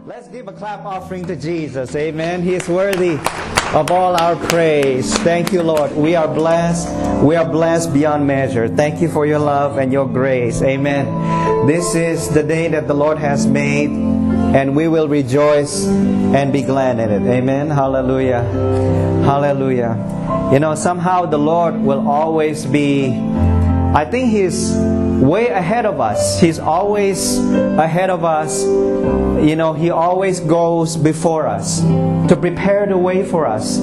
Let's give a clap offering to Jesus. Amen. He is worthy of all our praise. Thank you, Lord. We are blessed. We are blessed beyond measure. Thank you for your love and your grace. Amen. This is the day that the Lord has made, and we will rejoice and be glad in it. Amen. Hallelujah. Hallelujah. You know, somehow the Lord will always be, I think He's way ahead of us. He's always ahead of us. You know, He always goes before us to prepare the way for us.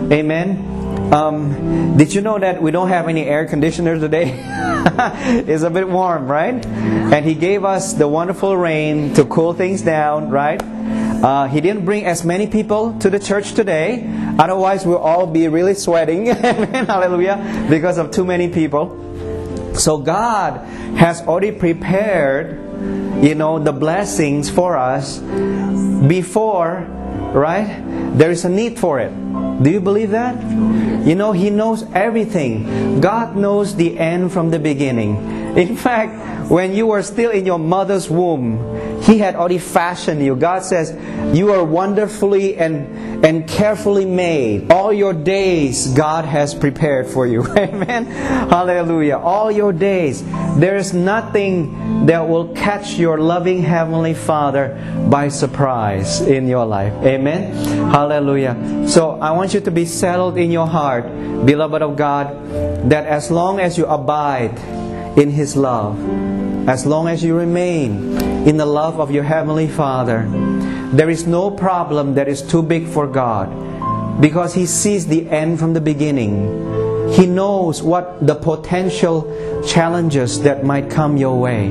Amen. Did you know that we don't have any air conditioner today? It's a bit warm, right? And He gave us the wonderful rain to cool things down, right? He didn't bring as many people to the church today. Otherwise, we'll all be really sweating. Amen. Hallelujah. Because of too many people. So God has already prepared, you know, the blessings for us before, right? There is a need for it. Do you believe that? You know, He knows everything. God knows the end from the beginning. In fact, when you were still in your mother's womb, He had already fashioned you. God says, you are wonderfully and carefully made. All your days God has prepared for you. Amen. Hallelujah. All your days. There is nothing that will catch your loving Heavenly Father by surprise in your life. Amen. Hallelujah. So I want you to be settled in your heart, beloved of God, that as long as you abide in His love, as long as you remain in the love of your Heavenly Father, there is no problem that is too big for God, because He sees the end from the beginning. He knows what the potential challenges that might come your way.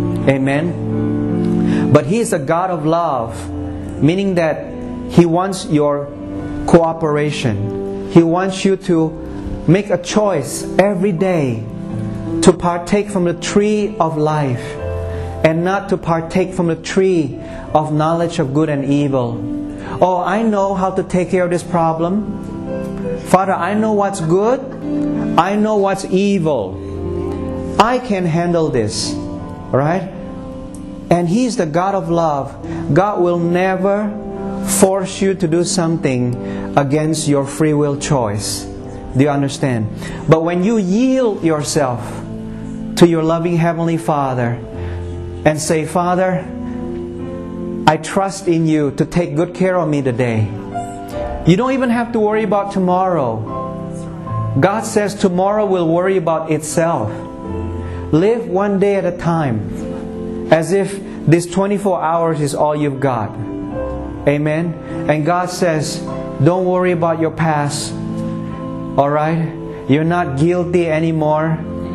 Amen. But He is a God of love, meaning that He wants your cooperation. He wants you to make a choice every day to partake from the tree of life, and not to partake from the tree of knowledge of good and evil. Oh, I know how to take care of this problem. Father, I know what's good. I know what's evil. I can handle this. Right? And He's the God of love. God will never force you to do something against your free will choice. Do you understand? But when you yield yourself to your loving Heavenly Father and say, Father, I trust in You to take good care of me today. You don't even have to worry about tomorrow. God says tomorrow will worry about itself. Live one day at a time, as if this 24 hours is all you've got. Amen. And God says, don't worry about your past. Alright? You're not guilty anymore.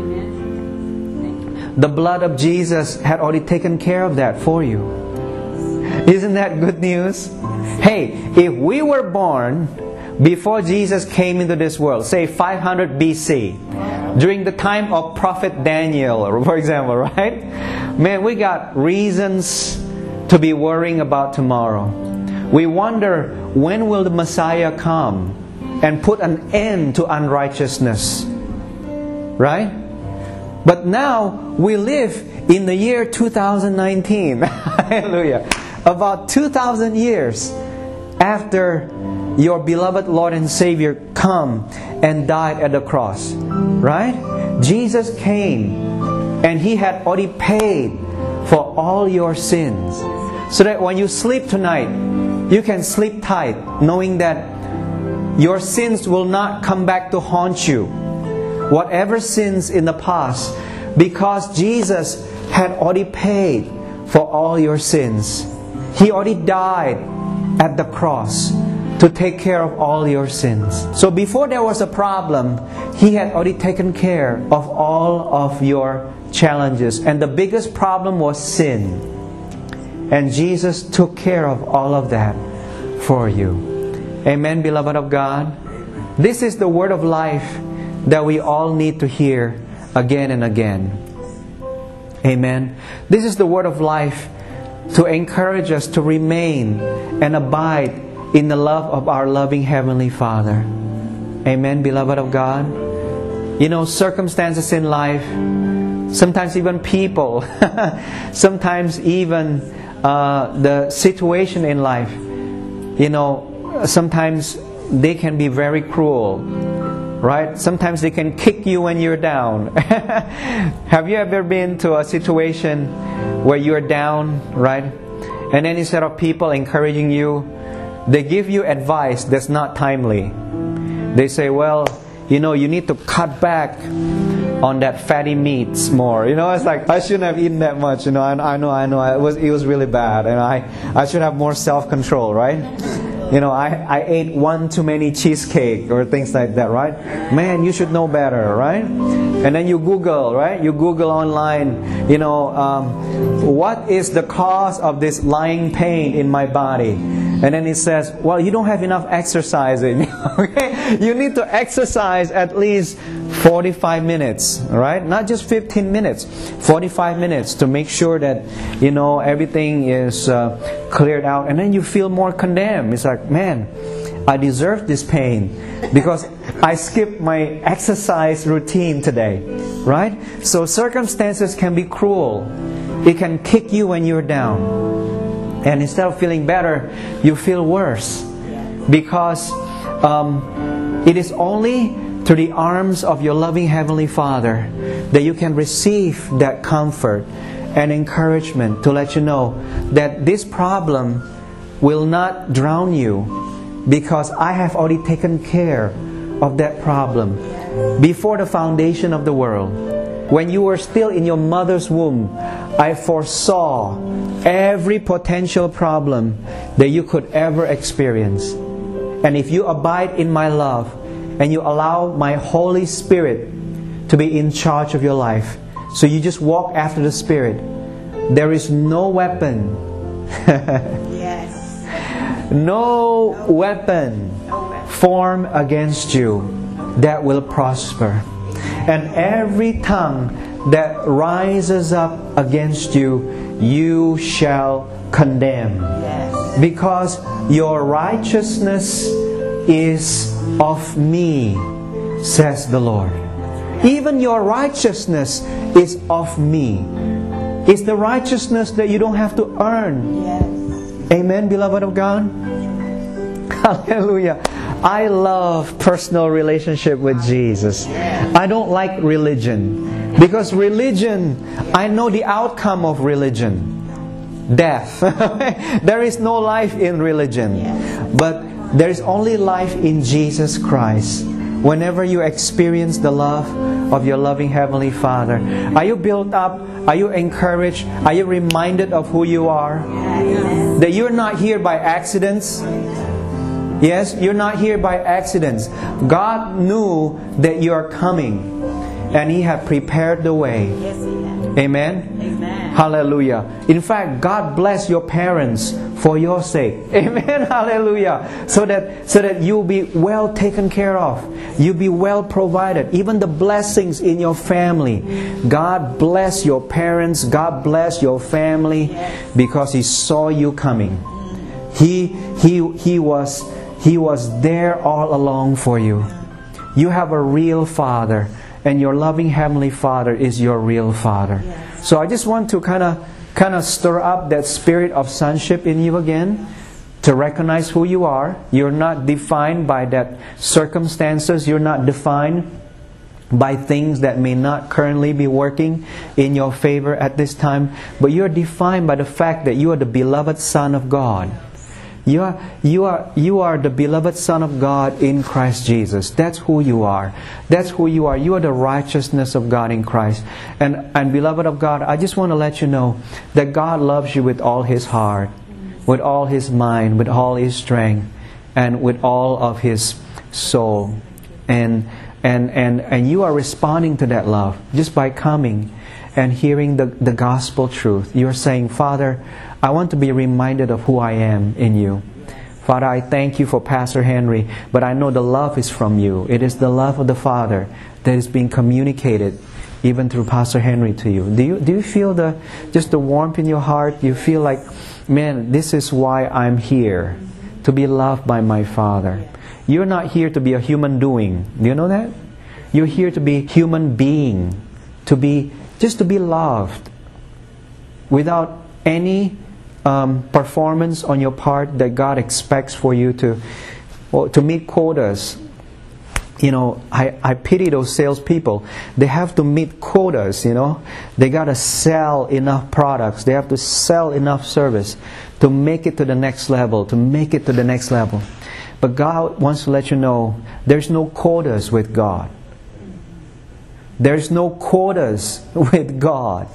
The blood of Jesus had already taken care of that for you. Isn't that good news? Hey, if we were born before Jesus came into this world, say 500 BC, during the time of Prophet Daniel, for example, right? Man, we got reasons to be worrying about tomorrow. We wonder, when will the Messiah come and put an end to unrighteousness? Right? But now we live in the year 2019. Hallelujah. About 2,000 years after your beloved Lord and Savior come and died at the cross. Right? Jesus came and He had already paid for all your sins. So that when you sleep tonight, you can sleep tight, knowing that your sins will not come back to haunt you. Whatever sins in the past, because Jesus had already paid for all your sins. He already died at the cross to take care of all your sins. So before there was a problem, He had already taken care of all of your challenges. And the biggest problem was sin. And Jesus took care of all of that for you. Amen, beloved of God. This is the word of life that we all need to hear again and again. Amen. This is the word of life to encourage us to remain and abide in the love of our loving Heavenly Father. Amen, beloved of God. You know, circumstances in life, sometimes even people, sometimes even the situation in life, sometimes they can be very cruel, right? Sometimes they can kick you when you're down. Have you ever been to a situation where you're down, right? And then instead of people encouraging you, they give you advice that's not timely. They say, well, you need to cut back on that fatty meats more. It's like, I shouldn't have eaten that much. I know. It was really bad, and I should have more self-control, right? I ate one too many cheesecake or things like that, right? Man, you should know better, right? And then you Google, right? You Google online, what is the cause of this lying pain in my body? And then it says, well, you don't have enough exercising. Okay? You need to exercise at least 45 minutes, right? Not just 15 minutes, 45 minutes to make sure that, everything is cleared out. And then you feel more condemned. It's like, man, I deserve this pain because I skipped my exercise routine today, right? So circumstances can be cruel. It can kick you when you're down. And instead of feeling better, you feel worse. Because it is only through the arms of your loving Heavenly Father that you can receive that comfort and encouragement to let you know that this problem will not drown you, because I have already taken care of that problem before the foundation of the world. When you were still in your mother's womb, I foresaw every potential problem that you could ever experience. And if you abide in my love and you allow my Holy Spirit to be in charge of your life, so you just walk after the Spirit, there is no weapon no weapon formed against you that will prosper. And every tongue that rises up against you, you shall condemn. Because your righteousness is of me, says the Lord. Even your righteousness is of me. It's the righteousness that you don't have to earn. Amen, beloved of God? Hallelujah. I love personal relationship with Jesus. I don't like religion. Because religion, I know the outcome of religion. Death. There is no life in religion. But there is only life in Jesus Christ. Whenever you experience the love of your loving Heavenly Father, are you built up? Are you encouraged? Are you reminded of who you are? That you're not here by accidents. Yes, you're not here by accidents. God knew that you are coming, and He had prepared the way. Amen? Hallelujah. In fact, God bless your parents for your sake. Amen. Hallelujah. So that you'll be well taken care of. You'll be well provided. Even the blessings in your family. God bless your parents. God bless your family, because He saw you coming. He was there all along for you. You have a real Father, and your loving Heavenly Father is your real Father. So I just want to kind of stir up that spirit of sonship in you again, to recognize who you are. You're not defined by that circumstances. You're not defined by things that may not currently be working in your favor at this time. But you're defined by the fact that you are the beloved Son of God. You are the beloved Son of God in Christ Jesus. That's who you are. That's who you are. You are the righteousness of God in Christ. And beloved of God, I just want to let you know that God loves you with all His heart, with all His mind, with all His strength, and with all of His soul. And you are responding to that love just by coming and hearing the gospel truth. You're saying, Father, I want to be reminded of who I am in you. Father, I thank you for Pastor Henry, but I know the love is from you. It is the love of the Father that is being communicated even through Pastor Henry to you. Do you feel the warmth in your heart? You feel like, man, this is why I'm here, to be loved by my Father. You're not here to be a human doing. Do you know that? You're here to be human being, to be loved without any performance on your part that God expects for you to meet quotas. You know, I pity those salespeople. They have to meet quotas, you know. They got to sell enough products. They have to sell enough service to make it to the next level, But God wants to let you know, there's no quotas with God. There's no quotas with God.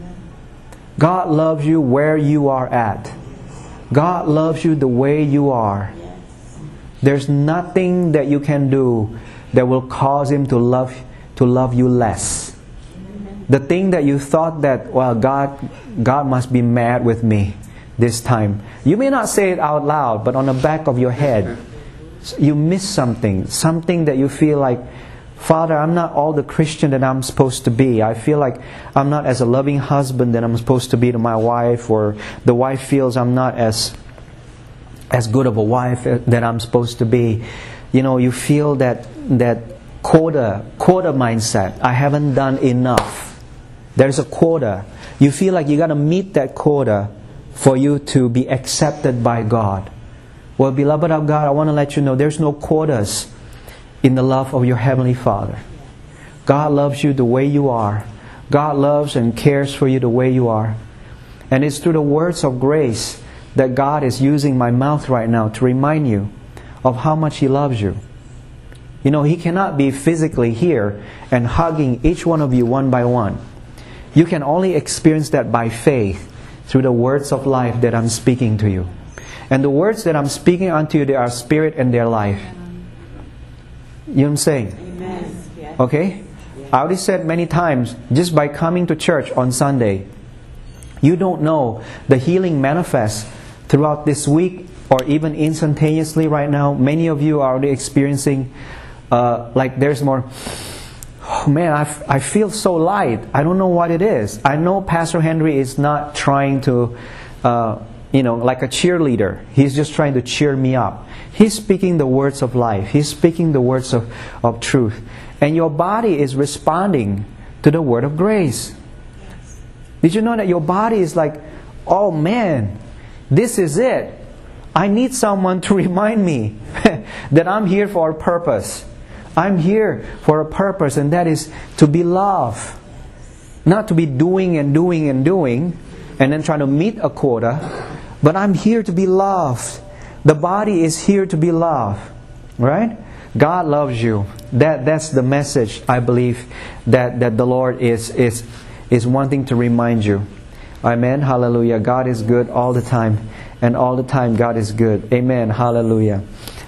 God loves you where you are at. God loves you the way you are. There's nothing that you can do that will cause Him to love you less. The thing that you thought that, well, God must be mad with me this time. You may not say it out loud, but on the back of your head, you miss something that you feel like, Father, I'm not all the Christian that I'm supposed to be. I feel like I'm not as a loving husband that I'm supposed to be to my wife, or the wife feels I'm not as good of a wife that I'm supposed to be. You know, you feel that quota mindset. I haven't done enough. There's a quota. You feel like you got to meet that quota for you to be accepted by God. Well, beloved of God, I want to let you know there's no quotas in the love of your Heavenly Father. God loves you the way you are. God loves and cares for you the way you are. And it's through the words of grace that God is using my mouth right now to remind you of how much He loves you. You know, He cannot be physically here and hugging each one of you one by one. You can only experience that by faith through the words of life that I'm speaking to you. And the words that I'm speaking unto you, they are spirit and their life. You know what I'm saying? Amen. Okay? I already said many times, just by coming to church on Sunday, you don't know the healing manifests throughout this week or even instantaneously right now. Many of you are already experiencing like there's more, oh man, I feel so light. I don't know what it is. I know Pastor Henry is not trying to, like a cheerleader. He's just trying to cheer me up. He's speaking the words of life. He's speaking the words of truth. And your body is responding to the word of grace. Did you know that your body is like, oh man, this is it. I need someone to remind me that I'm here for a purpose. I'm here for a purpose, and that is to be loved. Not to be doing and doing and doing and then trying to meet a quota, but I'm here to be loved. The body is here to be loved. Right? God loves you. That's the message, I believe, that the Lord is wanting to remind you. Amen. Hallelujah. God is good all the time. And all the time God is good. Amen. Hallelujah.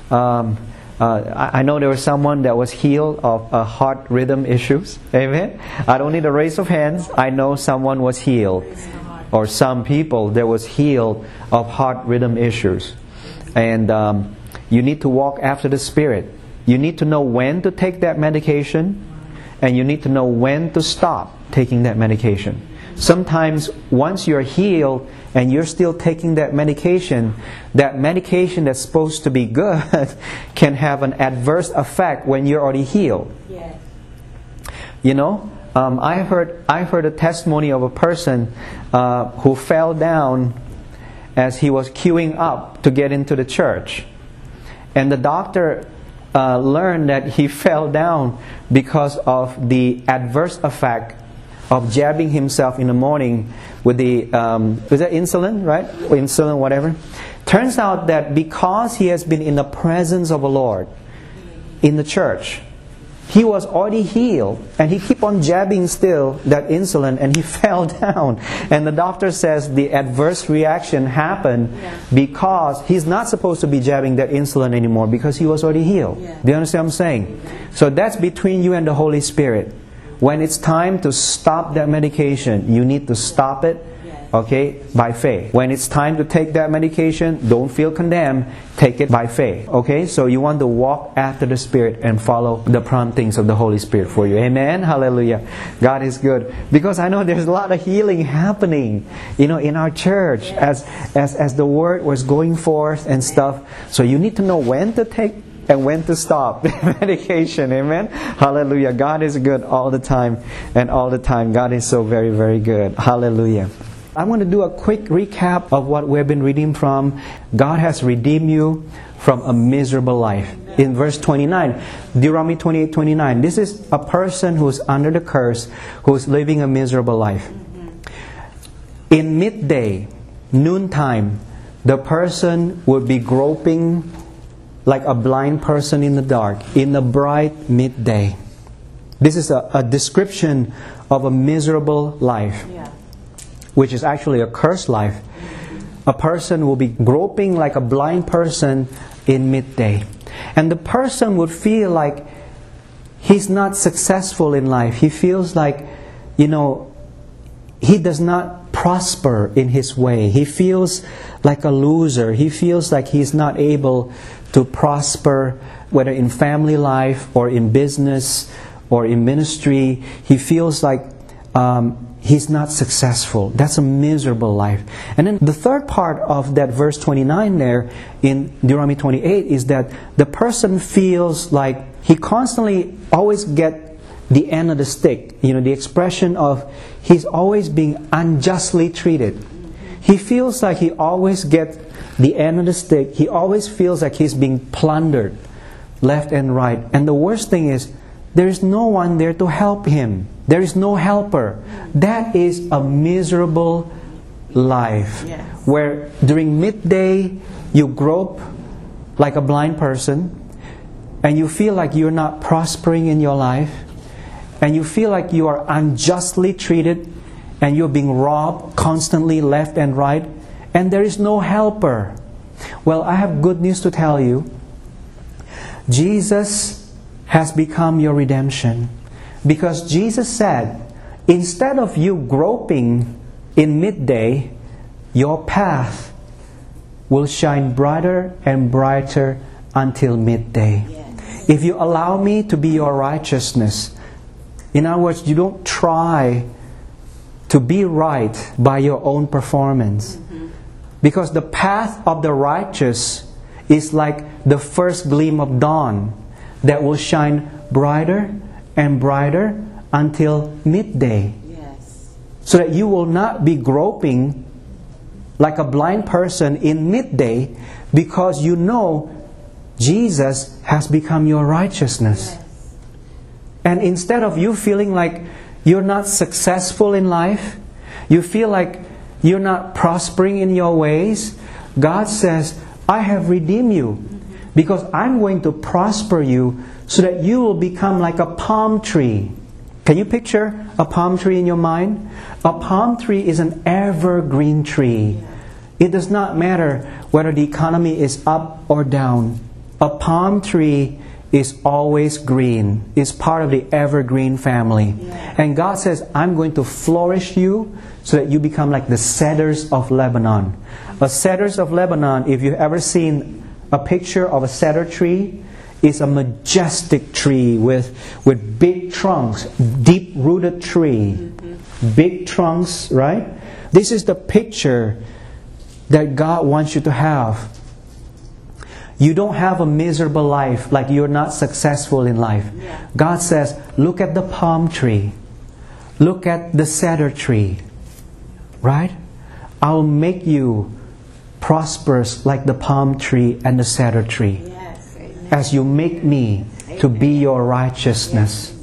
I know there was someone that was healed of heart rhythm issues. Amen. I don't need a raise of hands. I know someone was healed. Or some people that was healed of heart rhythm issues. And you need to walk after the Spirit. You need to know when to take that medication. And you need to know when to stop taking that medication. Sometimes once you're healed and you're still taking that medication that's supposed to be good can have an adverse effect when you're already healed. Yes. You know, I heard a testimony of a person who fell down as he was queuing up to get into the church. And the doctor learned that he fell down because of the adverse effect of jabbing himself in the morning with the, is that insulin, right? Or insulin, whatever. Turns out that because he has been in the presence of the Lord in the church, he was already healed, and he kept on jabbing still that insulin, and he fell down. And the doctor says the adverse reaction happened because he's not supposed to be jabbing that insulin anymore because he was already healed. Do you understand what I'm saying? So that's between you and the Holy Spirit. When it's time to stop that medication, you need to stop it, okay, by faith. When it's time to take that medication, don't feel condemned, take it by faith. Okay, so you want to walk after the Spirit and follow the promptings of the Holy Spirit for you. Amen? Hallelujah. God is good. Because I know there's a lot of healing happening, in our church as the Word was going forth and stuff. So you need to know when to take and when to stop medication. Amen. Hallelujah. God is good all the time, and all the time God is so very, very good. Hallelujah. I'm going to do a quick recap of what we've been reading from. God has redeemed you from a miserable life. In verse 29, Deuteronomy 28:29, this is a person who's under the curse, who's living a miserable life. In midday, noontime, the person would be groping like a blind person in the dark, in the bright midday. This is a description of a miserable life, which is actually a cursed life. A person will be groping like a blind person in midday. And the person would feel like he's not successful in life. He feels like, he does not prosper in his way. He feels like a loser. He feels like he's not able to prosper, whether in family life or in business or in ministry. He feels like he's not successful. That's a miserable life. And then the third part of that verse 29 there in Deuteronomy 28 is that the person feels like he constantly always get the end of the stick. The expression of he's always being unjustly treated. He feels like he always gets the end of the stick. He always feels like he's being plundered left and right. And the worst thing is, there is no one there to help him. There is no helper. That is a miserable life. Yes. Where during midday you grope like a blind person, and you feel like you're not prospering in your life, and you feel like you are unjustly treated, and you're being robbed constantly left and right, and there is no helper. Well, I have good news to tell you. Jesus has become your redemption. Because Jesus said, instead of you groping in midday, your path will shine brighter and brighter until midday. Yes. If you allow me to be your righteousness, in other words, you don't try to be right by your own performance. Because the path of the righteous is like the first gleam of dawn that will shine brighter and brighter until midday. Yes. So that you will not be groping like a blind person in midday, because you know Jesus has become your righteousness. Yes. And instead of you feeling like you're not successful in life, you feel like you're not prospering in your ways, God says, I have redeemed you. Because I'm going to prosper you so that you will become like a palm tree. Can you picture a palm tree in your mind? A palm tree is an evergreen tree. It does not matter whether the economy is up or down. A palm tree is always green. It's part of the evergreen family. And God says, I'm going to flourish you so that you become like the cedars of Lebanon. A cedars of Lebanon, if you've ever seen a picture of a cedar tree, is a majestic tree with big trunks, deep-rooted tree. Big trunks, right? This is the picture that God wants you to have. You don't have a miserable life, like you're not successful in life. God says, look at the palm tree. Look at the cedar tree. Right? I'll make you prosperous like the palm tree and the cedar tree. Yes, as you make me to be your righteousness.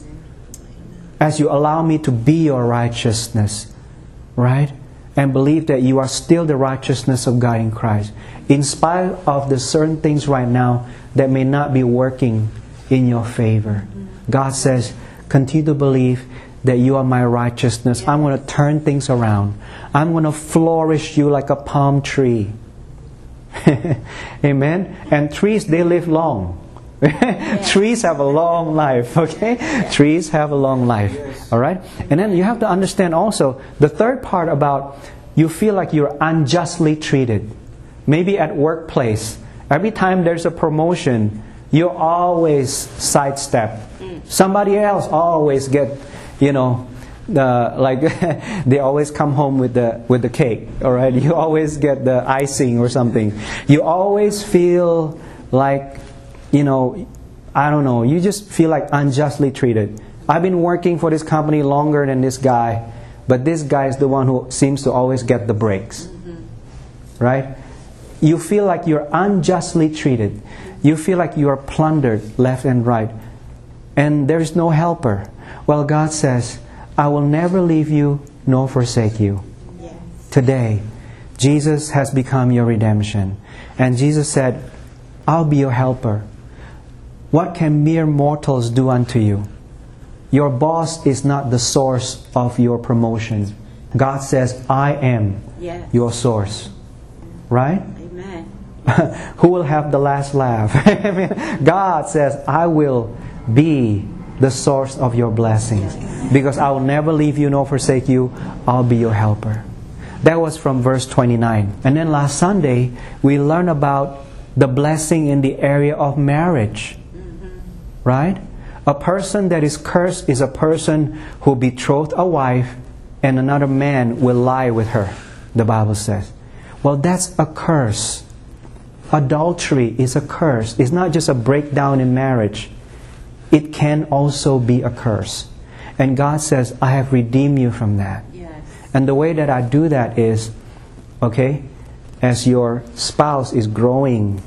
As you allow me to be your righteousness. Right? And believe that you are still the righteousness of God in Christ. In spite of the certain things right now that may not be working in your favor. God says, continue to believe that you are my righteousness. I'm going to turn things around. I'm going to flourish you like a palm tree. Amen. And trees, they live long. Trees have a long life. Okay, trees have a long life. All right. And then you have to understand also the third part about you feel like you're unjustly treated. Maybe at workplace, every time there's a promotion, you always sidestep. Somebody else always get, like they always come home with the cake. All right, you always get the icing or something. You always feel like, I don't know. You just feel like unjustly treated. I've been working for this company longer than this guy, but this guy is the one who seems to always get the breaks. Right? You feel like you're unjustly treated. You feel like you are plundered left and right. And there is no helper. Well, God says, I will never leave you nor forsake you. Yes. Today, Jesus has become your redemption. And Jesus said, I'll be your helper. What can mere mortals do unto you? Your boss is not the source of your promotion. God says, I am Yes. your source. Right? Amen. Who will have the last laugh? God says, I will be the source of your blessings. Because I will never leave you nor forsake you. I'll be your helper. That was from verse 29. And then last Sunday, we learned about the blessing in the area of marriage. Right? A person that is cursed is a person who betrothed a wife and another man will lie with her, the Bible says. Well, that's a curse. Adultery is a curse. It's not just a breakdown in marriage. It can also be a curse. And God says, I have redeemed you from that. Yes. And the way that I do that is, okay, as your spouse is growing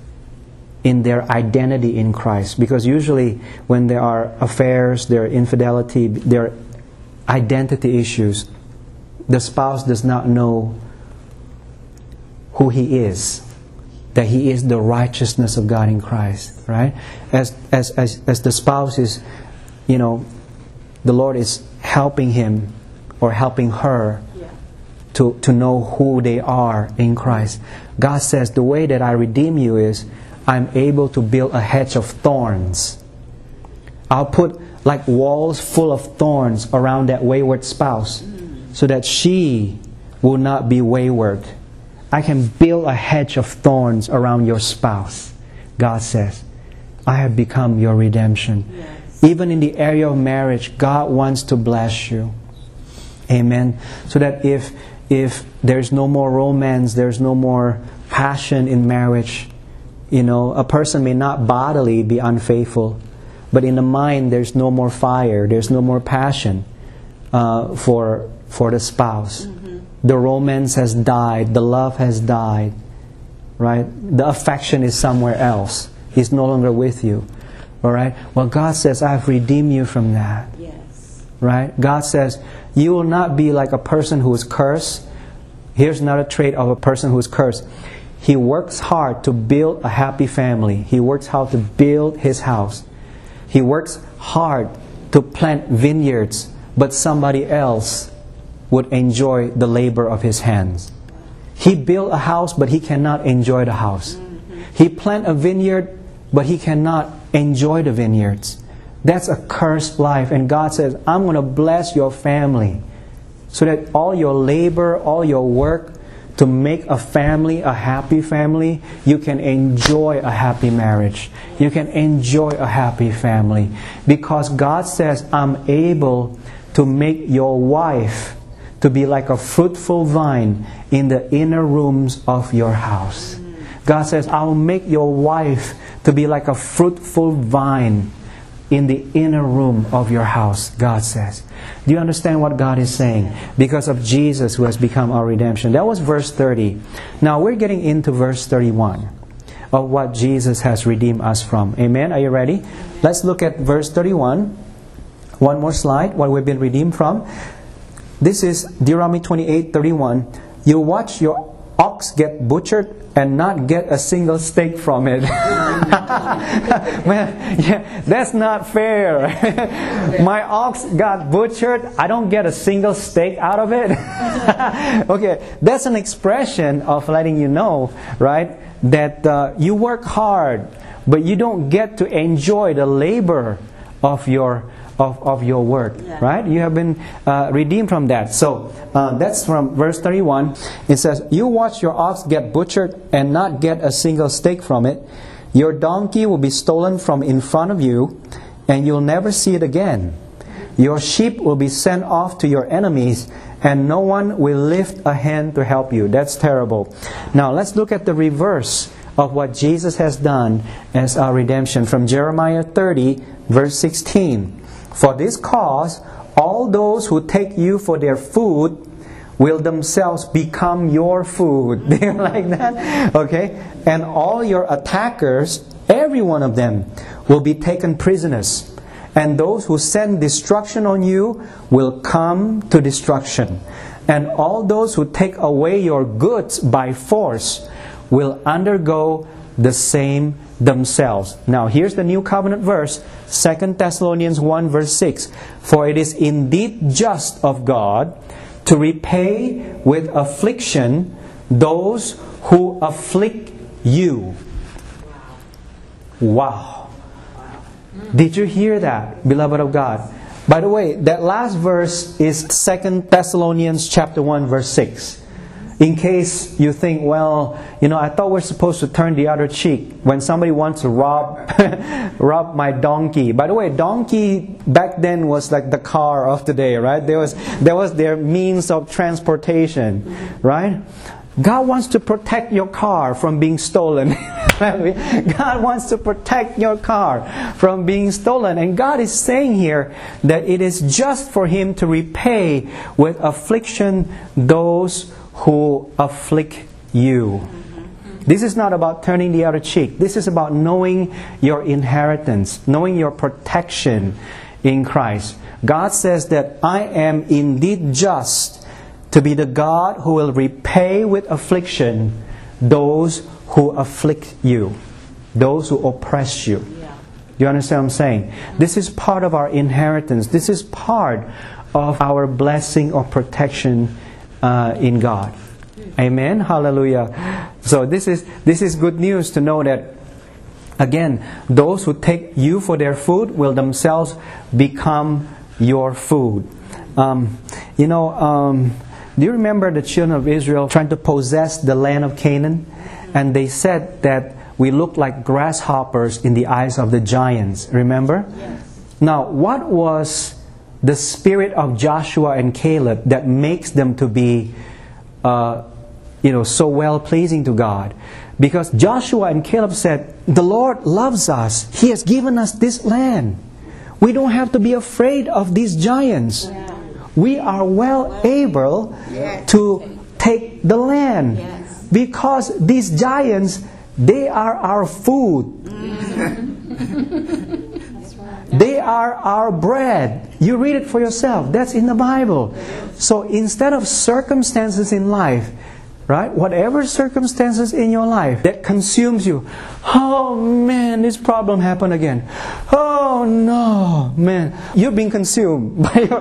in their identity in Christ. Because usually when there are affairs, there are infidelity, there are identity issues, the spouse does not know who he is, that he is the righteousness of God in Christ, right? As the spouse is, the Lord is helping him or helping her to know who they are in Christ. God says, the way that I redeem you is, I'm able to build a hedge of thorns. I'll put like walls full of thorns around that wayward spouse so that she will not be wayward. I can build a hedge of thorns around your spouse. God says, I have become your redemption. Yes. Even in the area of marriage, God wants to bless you. Amen. So that if there's no more romance, there's no more passion in marriage, a person may not bodily be unfaithful, but in the mind there's no more fire, there's no more passion for the spouse. The romance has died, the love has died, right? The affection is somewhere else. It's no longer with you. All right? Well, God says, I've redeemed you from that. Yes. Right? God says, you will not be like a person who is cursed. Here's another trait of a person who is cursed. He works hard to build a happy family. He works hard to build his house. He works hard to plant vineyards, but somebody else would enjoy the labor of his hands. He built a house, but he cannot enjoy the house. He planted a vineyard, but he cannot enjoy the vineyards. That's a cursed life. And God says, I'm going to bless your family so that all your labor, all your work to make a family, a happy family, you can enjoy a happy marriage. You can enjoy a happy family. Because God says, I'm able to make your wife to be like a fruitful vine in the inner rooms of your house. God says, I will make your wife to be like a fruitful vine in the inner room of your house, God says. Do you understand what God is saying? Because of Jesus who has become our redemption. That was verse 30. Now we're getting into verse 31 of what Jesus has redeemed us from. Amen? Are you ready? Let's look at verse 31. One more slide, what we've been redeemed from. This is Deuteronomy 28:31. You watch your ox get butchered and not get a single steak from it. Man, yeah, that's not fair. My ox got butchered. I don't get a single steak out of it. Okay, that's an expression of letting you know, right, that you work hard, but you don't get to enjoy the labor of your work, right? You have been redeemed from that. So that's from verse 31. It says, you watch your ox get butchered and not get a single steak from it. Your donkey will be stolen from in front of you, and you'll never see it again. Your sheep will be sent off to your enemies, and no one will lift a hand to help you. That's terrible. Now let's look at the reverse of what Jesus has done as our redemption. From Jeremiah 30, verse 16. For this cause, all those who take you for their food will themselves become your food. Do you like that? Okay? And all your attackers, every one of them, will be taken prisoners. And those who send destruction on you will come to destruction. And all those who take away your goods by force will undergo the same themselves. Now here's the new covenant verse, 2 Thessalonians 1 verse 6. For it is indeed just of God to repay with affliction those who afflict you. Wow. Did you hear that, beloved of God? By the way, that last verse is 2 Thessalonians chapter 1 verse 6. In case you think, well, I thought we're supposed to turn the other cheek when somebody wants to rob my donkey. By the way, donkey back then was like the car of today, right? There was their means of transportation, right? God wants to protect your car from being stolen. God wants to protect your car from being stolen. And God is saying here that it is just for Him to repay with affliction those who afflict you. This is not about turning the other cheek. This is about knowing your inheritance, knowing your protection in Christ. God says that I am indeed just to be the God who will repay with affliction those who afflict you, those who oppress you. You understand what I'm saying? This is part of our inheritance. This is part of our blessing or protection in God. Amen. Hallelujah. So this is good news to know that, again, those who take you for their food will themselves become your food. Do you remember the children of Israel trying to possess the land of Canaan? And they said that we look like grasshoppers in the eyes of the giants. Remember? Yes. Now, what was the spirit of Joshua and Caleb that makes them to be so well-pleasing to God? Because Joshua and Caleb said, the Lord loves us. He has given us this land. We don't have to be afraid of these giants. Yeah. We are well able to take the land. Yes. Because these giants, they are our food. They are our bread. You read it for yourself. That's in the Bible. So instead of circumstances in life, right? Whatever circumstances in your life that consumes you. Oh man, this problem happened again. Oh no, man. You're being consumed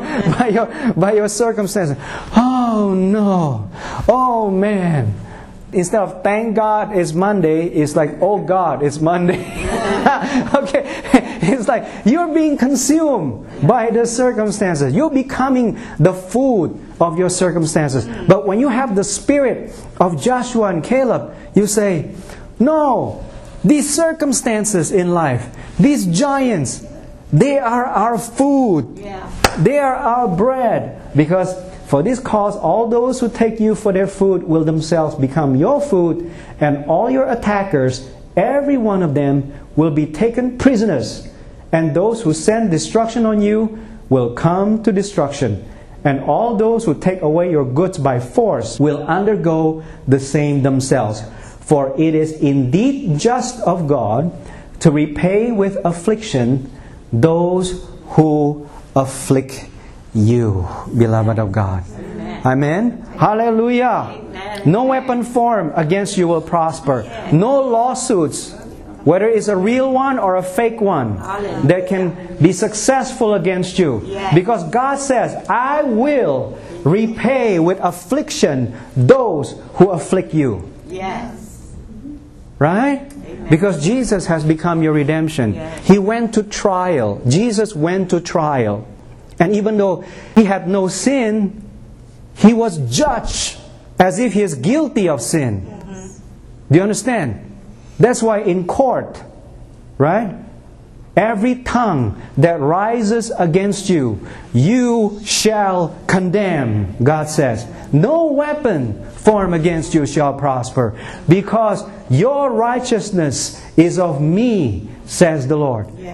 by your circumstances. Oh no. Oh man. Instead of thank God it's Monday, it's like, oh God, it's Monday. Okay. It's like you're being consumed by the circumstances. You're becoming the food of your circumstances. But when you have the spirit of Joshua and Caleb, you say, no, these circumstances in life, these giants, they are our food. Yeah. They are our bread. Because for this cause, all those who take you for their food will themselves become your food, and all your attackers, every one of them, will be taken prisoners. And those who send destruction on you will come to destruction. And all those who take away your goods by force will undergo the same themselves. For it is indeed just of God to repay with affliction those who afflict you, beloved of God. Amen. Hallelujah. Amen. No weapon formed against you will prosper. No lawsuits, whether it's a real one or a fake one, that can be successful against you. Yes. Because God says, I will repay with affliction those who afflict you. Yes. Right? Amen. Because Jesus has become your redemption. Yes. He went to trial. Jesus went to trial. And even though He had no sin, He was judged as if He is guilty of sin. Do you understand? That's why in court, right? Every tongue that rises against you, you shall condemn, God says. No weapon formed against you shall prosper, because your righteousness is of me, says the Lord. Yes.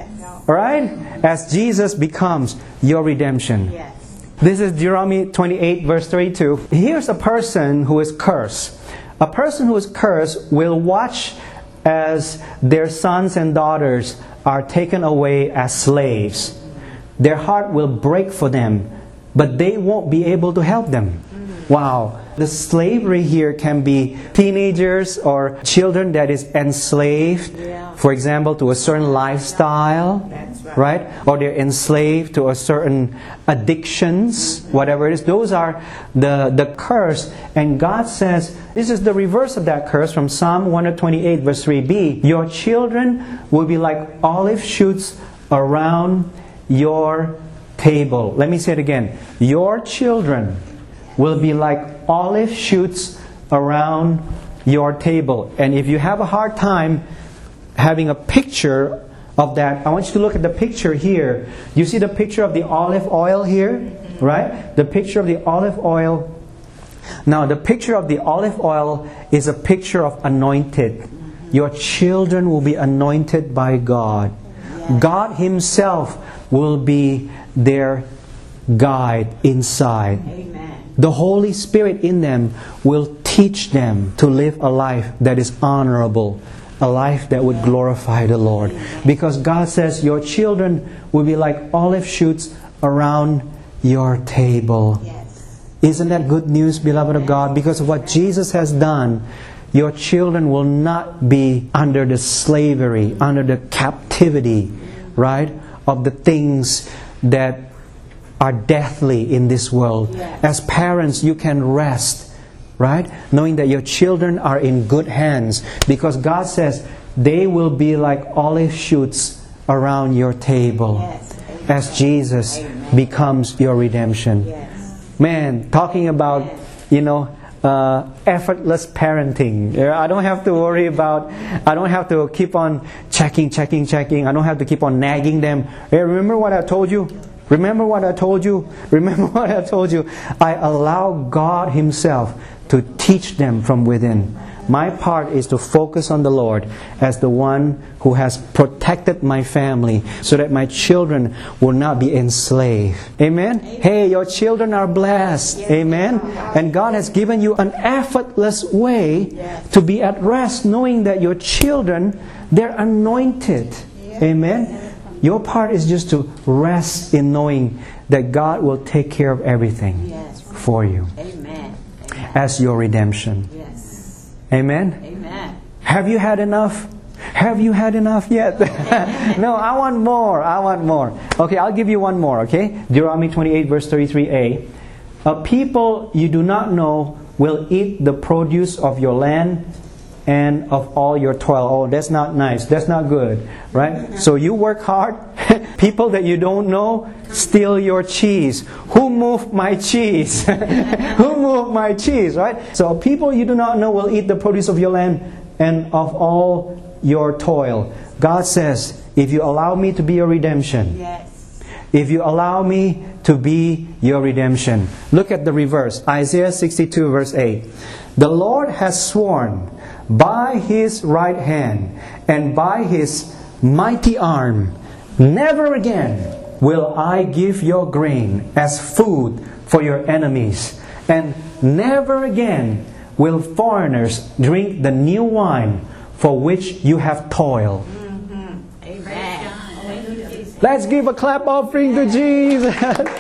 Alright? As Jesus becomes your redemption. Yes. This is Deuteronomy 28 verse 32. Here's a person who is cursed. A person who is cursed will watch as their sons and daughters are taken away as slaves. Their heart will break for them, but they won't be able to help them. Wow. The slavery here can be teenagers or children that is enslaved, for example, to a certain lifestyle, That's right? Or they're enslaved to a certain addictions, whatever it is. Those are the curse. And God says, this is the reverse of that curse from Psalm 128 verse 3b. Your children will be like olive shoots around your table. Let me say it again. Your children will be like olive shoots around your table. And if you have a hard time having a picture of that, I want you to look at the picture here. You see the picture of the olive oil here? Right? The picture of the olive oil. Now, the picture of the olive oil is a picture of anointed. Your children will be anointed by God. God Himself will be their guide inside. Amen. The Holy Spirit in them will teach them to live a life that is honorable, a life that would glorify the Lord. Because God says your children will be like olive shoots around your table. Yes. Isn't that good news, beloved of God? Because of what Jesus has done, your children will not be under the slavery, under the captivity, right, of the things that are deathly in this world. Yes. As parents, you can rest, right? Knowing that your children are in good hands. Because God says they will be like olive shoots around your table. Yes. As Jesus Amen. becomes your redemption. Yes. Man, talking about, effortless parenting. I don't have to worry about, I don't have to keep on checking. I don't have to keep on nagging them. Hey, remember what I told you? Remember what I told you? Remember what I told you? I allow God Himself to teach them from within. My part is to focus on the Lord as the one who has protected my family so that my children will not be enslaved. Amen? Hey, your children are blessed. Amen? And God has given you an effortless way to be at rest, knowing that your children, they're anointed. Amen? Your part is just to rest in knowing that God will take care of everything for you. Amen. As your redemption. Yes. Amen? Amen. Have you had enough? Have you had enough yet? No, I want more. Okay, I'll give you one more, okay? Deuteronomy 28 verse 33a. A people you do not know will eat the produce of your land and of all your toil. Oh, that's not nice. That's not good, right? So you work hard. People that you don't know steal your cheese. Who moved my cheese? Who moved my cheese, right? So people you do not know will eat the produce of your land and of all your toil. God says, if you allow me to be your redemption, if you allow me to be your redemption. Look at the reverse. Isaiah 62 verse 8. The Lord has sworn by His right hand and by His mighty arm, never again will I give your grain as food for your enemies, and never again will foreigners drink the new wine for which you have toiled. Amen. Let's give a clap offering to Jesus.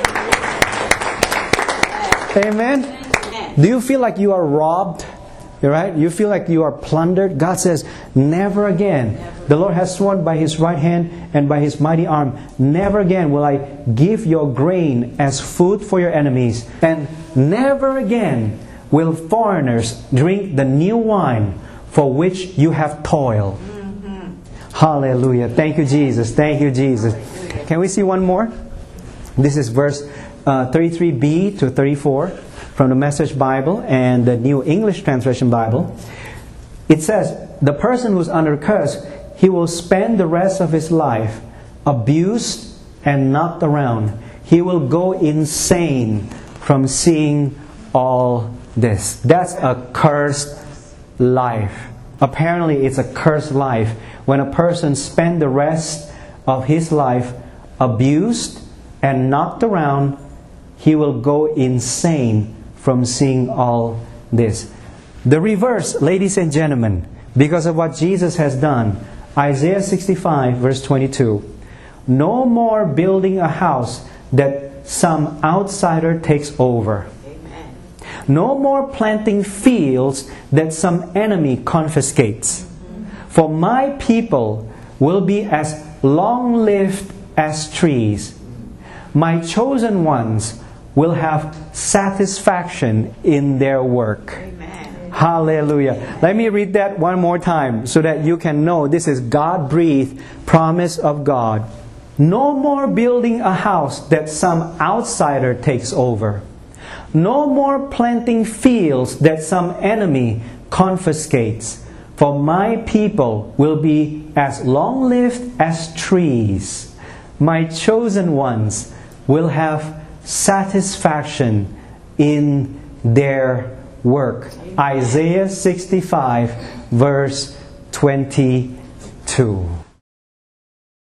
Amen. Do you feel like you are robbed? Right? You feel like you are plundered? God says, never again. The Lord has sworn by His right hand and by His mighty arm, never again will I give your grain as food for your enemies, and never again will foreigners drink the new wine for which you have toiled. Hallelujah. Thank you, Jesus. Thank you, Jesus. Can we see one more? This is verse 33b to 34. From the Message Bible and the New English Translation Bible. It says, the person who's under curse, he will spend the rest of his life abused and knocked around. He will go insane from seeing all this. That's a cursed life. Apparently it's a cursed life when a person spends the rest of his life abused and knocked around, he will go insane from seeing all this. The reverse, ladies and gentlemen, because of what Jesus has done. Isaiah 65 verse 22. No more building a house that some outsider takes over. Amen. No more planting fields that some enemy confiscates. For my people will be as long-lived as trees. My chosen ones will have satisfaction in their work. Amen. Hallelujah. Let me read that one more time so that you can know this is God-breathed promise of God. No more building a house that some outsider takes over. No more planting fields that some enemy confiscates. For my people will be as long-lived as trees. My chosen ones will have satisfaction in their work. Isaiah 65 verse 22.